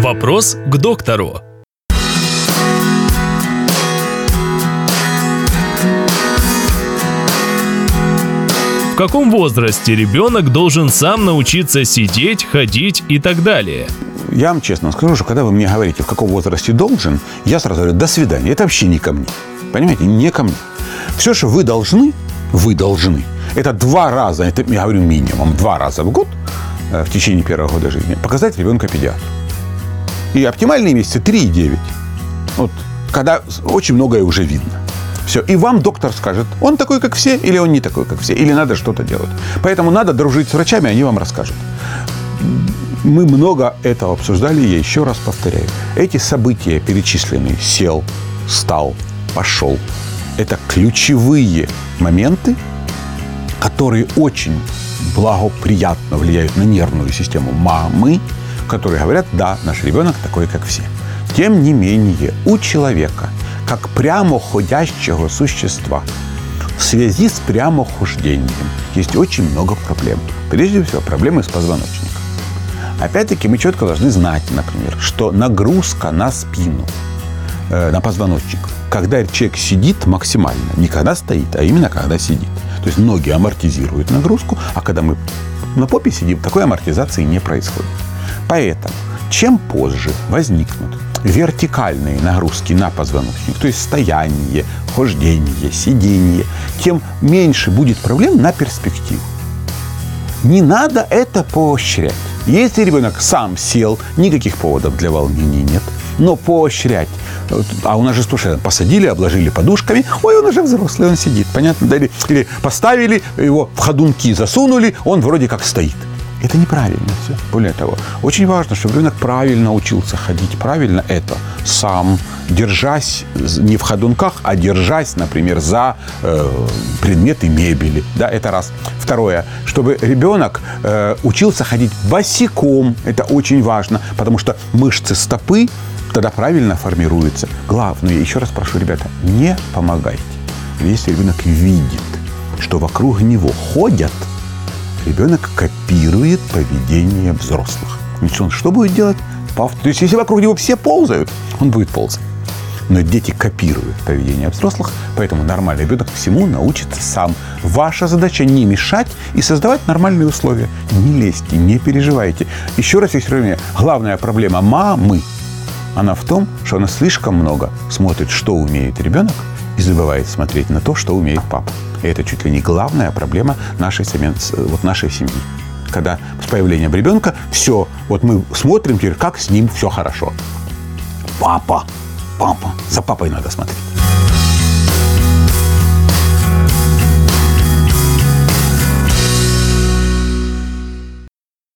Вопрос к доктору. В каком возрасте ребенок должен сам научиться сидеть, ходить и так далее? Я вам честно скажу, что когда вы мне говорите, в каком возрасте должен, я сразу говорю, до свидания. Это вообще не ко мне. Понимаете, не ко мне. Все, что вы должны, это 2 раза, это я говорю минимум, 2 раза в год, в течение первого года жизни, показать ребенка педиатру. И оптимальные месяцы 3,9. Вот, когда очень многое уже видно. Все. И вам доктор скажет, он такой, как все, или он не такой, как все, или надо что-то делать. Поэтому надо дружить с врачами, они вам расскажут. Мы много этого обсуждали, я еще раз повторяю. Эти события перечисленные, сел, встал, пошел, это ключевые моменты, которые очень благоприятно влияют на нервную систему мамы, которые говорят, да, наш ребенок такой, как все. Тем не менее, у человека, как прямоходящего существа, в связи с прямохождением есть очень много проблем. Прежде всего, проблемы с позвоночником. Опять-таки, мы четко должны знать, например, что нагрузка на спину, на позвоночник, когда человек сидит максимально, не когда стоит, а именно когда сидит. То есть ноги амортизируют нагрузку, а когда мы на попе сидим, такой амортизации не происходит. Поэтому, чем позже возникнут вертикальные нагрузки на позвоночник, то есть стояние, хождение, сидение, тем меньше будет проблем на перспективу. Не надо это поощрять. Если ребенок сам сел, никаких поводов для волнений нет. Но поощрять, а у нас же слушай, посадили, обложили подушками, ой, он уже взрослый, он сидит, понятно? Или поставили его в ходунки, засунули, он вроде как стоит. Это неправильно все. Более того, очень важно, чтобы ребенок правильно учился ходить. Правильно это сам, держась не в ходунках, а держась, например, за предметы мебели. Да, это раз. Второе, чтобы ребенок учился ходить босиком. Это очень важно, потому что мышцы стопы тогда правильно формируются. Главное, еще раз прошу, ребята, не помогайте. Если ребенок видит, что вокруг него ходят, ребенок копирует поведение взрослых. Значит, он что будет делать? То есть, если вокруг него все ползают, он будет ползать. Но дети копируют поведение взрослых, поэтому нормальный ребенок всему научится сам. Ваша задача не мешать и создавать нормальные условия. Не лезьте, не переживайте. Еще раз, главная проблема мамы, она в том, что она слишком много смотрит, что умеет ребенок, и забывает смотреть на то, что умеет папа. И это чуть ли не главная проблема нашей семьи. Когда с появлением ребенка все, вот мы смотрим теперь, как с ним все хорошо. Папа, за папой надо смотреть.